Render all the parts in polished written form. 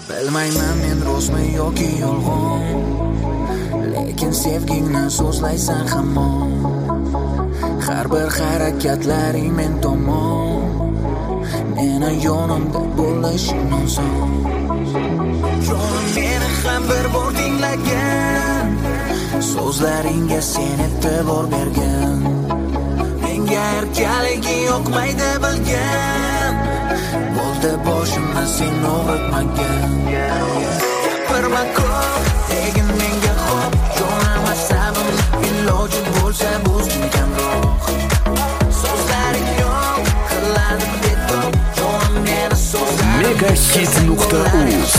Bilmayman men rostmi yoki yolg'on, lekin sevgingni so'zlaysan hamon. Har bir harakatlaring men tomon, meni yonimda bo'lishing oson. Jonim meni ham bir bor tinglagan, so'zlaringga sen e'tibor bergan. Menga erkaligi yoqmaydi bilgan, bo'ldi boshimni sen o'g'ritmagan. Gapirma ko'p, degin menga xo'p, jonim asabim, iloji bo'lsa buzgin kamroq. So'zlaring yo'q, qiladi betob, jonim meni so'zlarim. Megahit.uz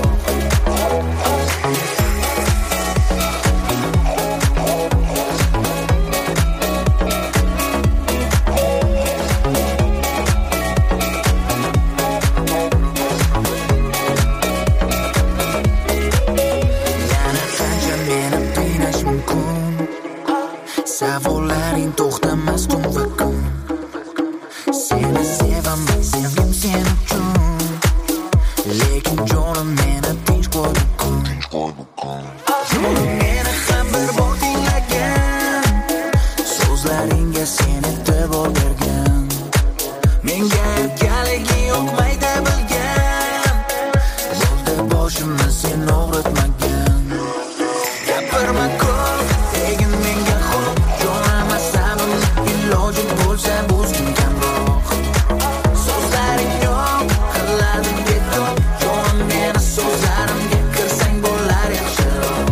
Savollaring to'xtamas tun va kun. Seni sevaman, sevgim sen uchun, lekin jonim meni tinch qo'ydi kun. Jonim meni ham bir bor tinglagan, so'zlaringga sen e'tibor bergan. Menga erkaligi yoqmaydi bilgan, bo'ldi boshimni sen o'g'ritmagan. Gapirma ko'p, degin menga xo'p, jonim asabim, iloji bo'lsa buzgin kamroq. So'zlaring yo'q, qiladi betob, jonim meni so'zlarimga kirsang bo'lar yaxshiroq.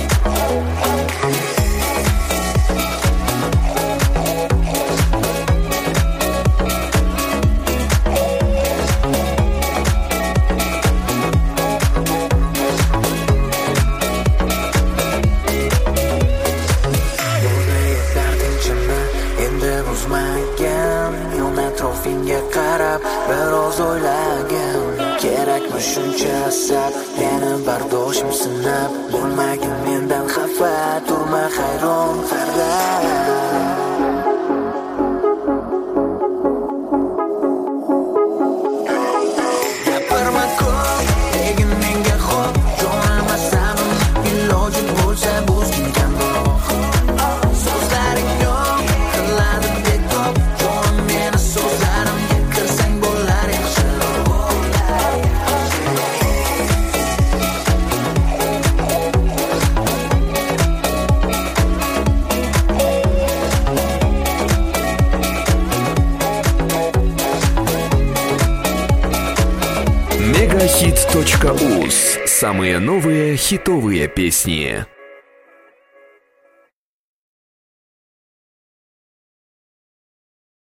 Endi buzmagan, yon atrofingga qarab biroz o'ylagan. Kerakmi shuncha asab, meni bardoshim sinab, bo'lmagin mendan xafa, turma hayron qarab. Gapirma ko'p, degin menga xo'p, jonim asabim, iloji bo'lsa buzgin kamroq. So'zlaring yo'q, qiladi betob, jonim meni so'zlarimga kirsang bo'lar yaxshiroq. Megahit.uz. Самые новые хитовые песни.